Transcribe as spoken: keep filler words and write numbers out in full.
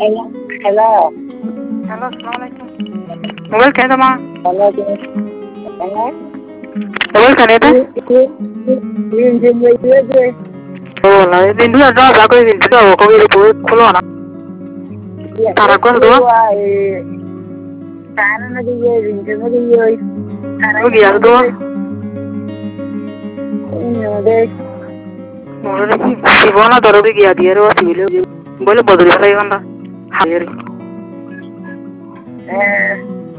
Hello. Hello. Hello, assalamualaikum. Mobile kaya sama? Hello. Hello. Mobile kaya itu? Ini jam berapa? Oh, lah ini dua jam aku ini dua aku ini tuh keluar. Tarak kau tuh? Tarak nanti ya, ini jam berapa? Oh, dia tuh? Ini ada. Mulai si Bona taruh di dia dia tuh sih boleh boleh bodol lagi kan dah? Hari. Eh.